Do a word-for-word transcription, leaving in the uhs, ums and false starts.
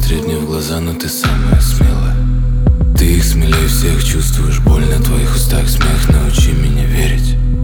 смотреть мне в глаза, но ты самая смелая. Ты их смелее всех, чувствуешь боль на твоих устах, смех. Научи меня верить,